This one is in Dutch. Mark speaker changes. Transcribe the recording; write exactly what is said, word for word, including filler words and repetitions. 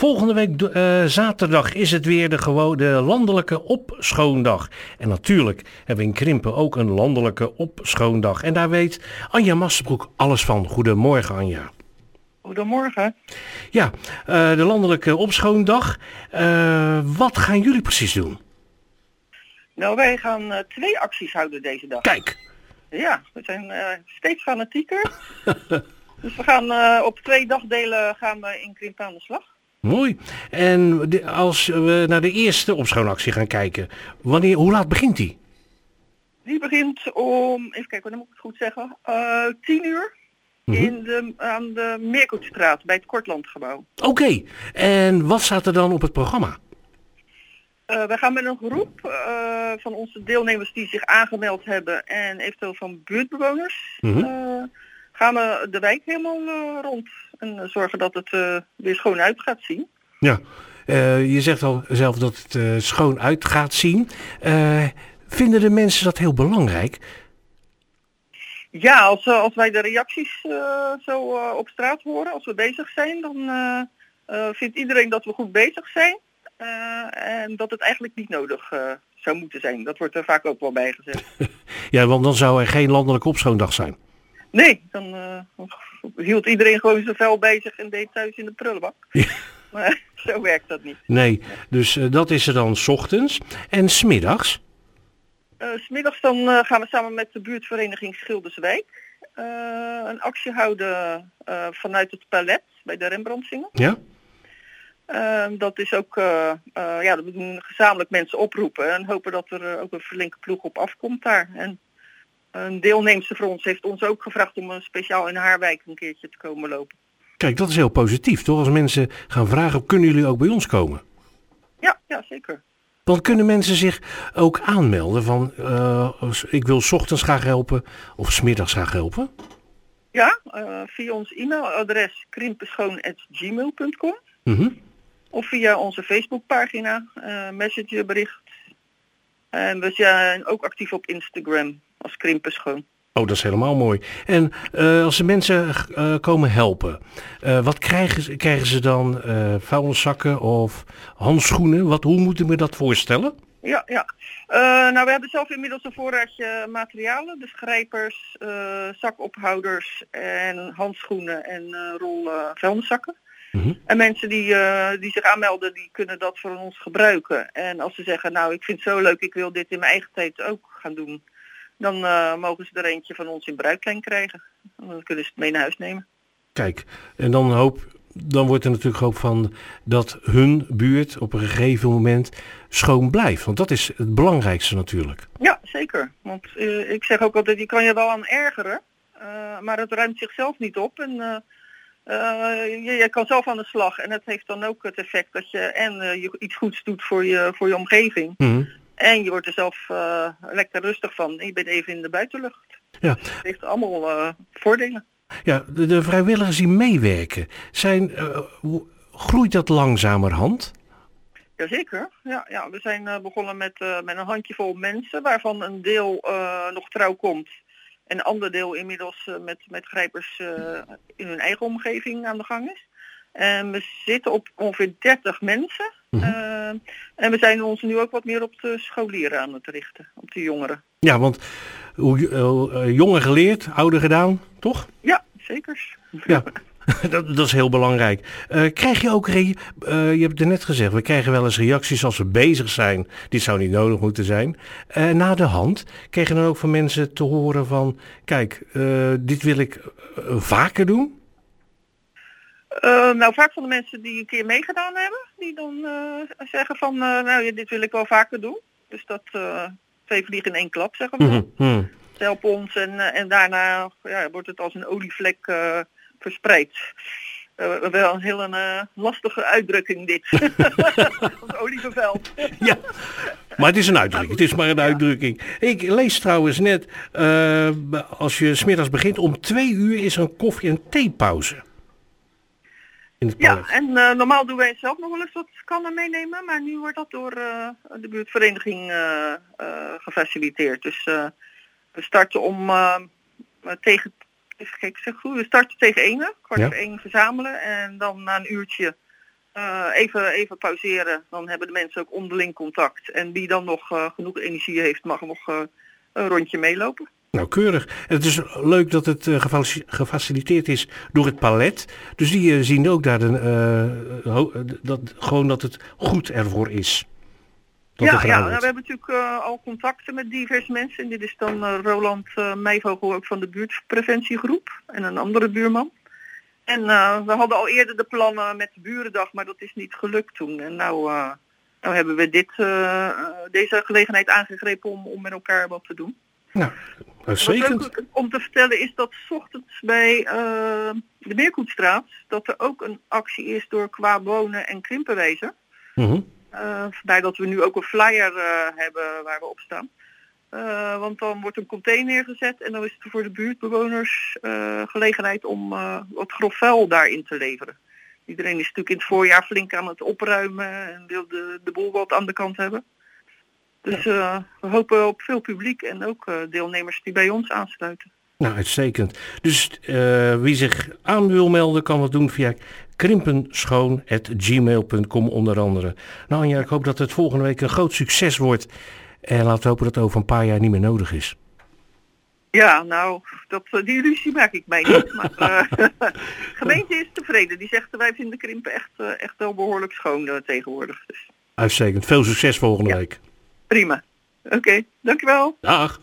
Speaker 1: volgende week uh, zaterdag is het weer de, gewo- de landelijke opschoondag. En natuurlijk hebben we in Krimpen ook een landelijke opschoondag. En daar weet Anja Massenbroek alles van. Goedemorgen, Anja.
Speaker 2: Goedemorgen.
Speaker 1: Ja, uh, de landelijke opschoondag. Uh, wat gaan jullie precies doen?
Speaker 2: Nou, wij gaan uh, twee acties houden deze dag.
Speaker 1: Kijk.
Speaker 2: Ja, we zijn uh, steeds fanatieker. Dus we gaan uh, op twee dagdelen gaan we in Krimpen aan de slag.
Speaker 1: Mooi. En de, als we naar de eerste opschoonactie gaan kijken, wanneer, hoe laat begint die?
Speaker 2: Die begint om, even kijken, dan moet ik het goed zeggen, uh, tien uur mm-hmm. in de, aan de Meerkoetstraat bij het Kortlandgebouw.
Speaker 1: Oké. Okay. En wat staat er dan op het programma?
Speaker 2: Uh, we gaan met een groep uh, van onze deelnemers die zich aangemeld hebben en eventueel van buurtbewoners mm-hmm. uh, gaan we de wijk helemaal uh, rond en uh, zorgen dat het uh, weer schoon uit gaat zien.
Speaker 1: Ja, uh, je zegt al zelf dat het uh, schoon uit gaat zien. Uh, vinden de mensen dat heel belangrijk?
Speaker 2: Ja, als, als wij de reacties uh, zo uh, op straat horen, als we bezig zijn, dan uh, uh, vindt iedereen dat we goed bezig zijn. Uh, en dat het eigenlijk niet nodig uh, zou moeten zijn. Dat wordt er vaak ook wel bij gezegd.
Speaker 1: Ja, want dan zou er geen landelijke opschoondag zijn.
Speaker 2: Nee, dan uh, hield iedereen gewoon zijn vel bezig en deed thuis in de prullenbak. Ja. Maar zo werkt dat niet.
Speaker 1: Nee, dus uh, dat is er dan 's ochtends. En 's middags?
Speaker 2: Uh, 's middags dan uh, gaan we samen met de buurtvereniging Schilderswijk uh, een actie houden uh, vanuit het palet bij de Rembrandtsingel.
Speaker 1: Ja.
Speaker 2: Uh, dat is ook, uh, uh, ja, we doen gezamenlijk mensen oproepen en hopen dat er uh, ook een flinke ploeg op afkomt daar. En een deelnemster voor ons heeft ons ook gevraagd om uh, speciaal in haar wijk een keertje te komen lopen.
Speaker 1: Kijk, dat is heel positief, toch? Als mensen gaan vragen, kunnen jullie ook bij ons komen?
Speaker 2: Ja, ja, zeker.
Speaker 1: Want kunnen mensen zich ook aanmelden van, uh, ik wil 's ochtends graag helpen of 's middags graag helpen?
Speaker 2: Ja, uh, via ons e-mailadres krimpenschoon at gmail punt com.
Speaker 1: Mm-hmm.
Speaker 2: Of via onze Facebookpagina, uh, messengerbericht. En we zijn ook actief op Instagram als Krimpenschoon.
Speaker 1: Oh, dat is helemaal mooi. En uh, als de mensen uh, komen helpen, uh, wat krijgen ze, krijgen ze dan? Uh, vuilniszakken of handschoenen? Wat, hoe moet ik me dat voorstellen?
Speaker 2: Ja, ja. Uh, nou, we hebben zelf inmiddels een voorraadje materialen. Dus grijpers, uh, zakophouders en handschoenen en uh, rol uh, vuilniszakken. Mm-hmm. En mensen die, uh, die zich aanmelden, die kunnen dat voor ons gebruiken. En als ze zeggen, nou ik vind het zo leuk, ik wil dit in mijn eigen tijd ook gaan doen. Dan uh, mogen ze er eentje van ons in bruiklijn krijgen. En dan kunnen ze het mee naar huis nemen.
Speaker 1: Kijk, en dan, hoop, dan wordt er natuurlijk hoop van dat hun buurt op een gegeven moment schoon blijft. Want dat is het belangrijkste natuurlijk.
Speaker 2: Ja, zeker. Want uh, ik zeg ook altijd, je kan je wel aan ergeren. Uh, maar het ruimt zichzelf niet op. En uh, uh, je, je kan zelf aan de slag. En het heeft dan ook het effect dat je en uh, je iets goeds doet voor je, voor je omgeving. Mm-hmm. En je wordt er zelf uh, lekker rustig van. Je bent even in de buitenlucht.
Speaker 1: Ja.
Speaker 2: Dus het heeft allemaal uh, voordelen.
Speaker 1: Ja, de, de vrijwilligers die meewerken, zijn, uh, groeit dat langzamerhand?
Speaker 2: Jazeker. Ja, ja, we zijn uh, begonnen met, uh, met een handjevol mensen, waarvan een deel uh, nog trouw komt. En een ander deel inmiddels uh, met, met grijpers uh, in hun eigen omgeving aan de gang is. En we zitten op ongeveer dertig mensen. Mm-hmm. Uh, en we zijn ons nu ook wat meer op de scholieren aan het richten, op de jongeren.
Speaker 1: Ja, want hoe uh, jonger geleerd, ouder gedaan, toch?
Speaker 2: Ja, zeker.
Speaker 1: Ja, dat, dat is heel belangrijk. Uh, krijg je ook, re- uh, je hebt het net gezegd, we krijgen wel eens reacties als we bezig zijn. Dit zou niet nodig moeten zijn. Uh, na de hand kreeg je dan ook van mensen te horen van, kijk, uh, dit wil ik uh, vaker doen?
Speaker 2: Uh, nou, vaak van de mensen die een keer meegedaan hebben, die dan uh, zeggen van, uh, nou ja, dit wil ik wel vaker doen. Dus dat uh, twee vliegen in één klap, zeggen we.
Speaker 1: Mm-hmm. Mm.
Speaker 2: Ze helpen ons en, uh, en daarna ja, wordt het als een olievlek uh, verspreid. Uh, wel een heel uh, lastige uitdrukking dit. Het olieveld.
Speaker 1: Ja, maar het is een uitdrukking. Het is maar een uitdrukking. Ik lees trouwens net, uh, als je 's middags begint, om twee uur is er een koffie- en theepauze.
Speaker 2: Ja, en uh, normaal doen wij zelf nog wel eens wat kannen meenemen, maar nu wordt dat door uh, de buurtvereniging uh, uh, gefaciliteerd. Dus uh, we starten om uh, tegen, even kijken, zeg goed, we starten tegen één, kwart voor één verzamelen en dan na een uurtje Uh, even, even pauzeren, dan hebben de mensen ook onderling contact. En wie dan nog uh, genoeg energie heeft, mag nog uh, een rondje meelopen.
Speaker 1: Nou, keurig. Het is leuk dat het uh, gefaciliteerd is door het palet. Dus die uh, zien ook daar de, uh, ho- dat, gewoon dat het goed ervoor is.
Speaker 2: Ja, ja nou, we hebben natuurlijk uh, al contacten met diverse mensen. En dit is dan uh, Roland uh, Meijvogel ook van de buurtpreventiegroep en een andere buurman. En uh, we hadden al eerder de plannen met de Burendag, maar dat is niet gelukt toen. En nou, uh, nou hebben we dit, uh, deze gelegenheid aangegrepen om, om met elkaar wat te doen.
Speaker 1: Nou, uitstekend.
Speaker 2: Wat leuk om te vertellen is dat 's ochtends bij uh, de Meerkoetstraat, dat er ook een actie is door Qua Wonen en Krimpenwezen.
Speaker 1: Mm-hmm.
Speaker 2: Uh, vandaar dat we nu ook een flyer uh, hebben waar we op staan. Uh, want dan wordt een container neergezet en dan is het voor de buurtbewoners uh, gelegenheid om uh, wat grof vuil daarin te leveren. Iedereen is natuurlijk in het voorjaar flink aan het opruimen en wil de, de boel wat aan de kant hebben. Dus uh, we hopen op veel publiek en ook uh, deelnemers die bij ons aansluiten.
Speaker 1: Nou, uitstekend. Dus uh, wie zich aan wil melden kan dat doen via krimpenschoon apenstaartje gmail punt com onder andere. Nou Anja, ik hoop dat het volgende week een groot succes wordt. En laten we hopen dat het over een paar jaar niet meer nodig is.
Speaker 2: Ja, nou, dat, die illusie maak ik mij niet. Maar uh, de gemeente is tevreden. Die zegt, wij vinden Krimpen echt, uh, echt wel behoorlijk schoon uh, tegenwoordig. Dus.
Speaker 1: Uitstekend. Veel succes volgende
Speaker 2: ja.
Speaker 1: week.
Speaker 2: Prima. Oké, okay, dankjewel.
Speaker 1: Dag.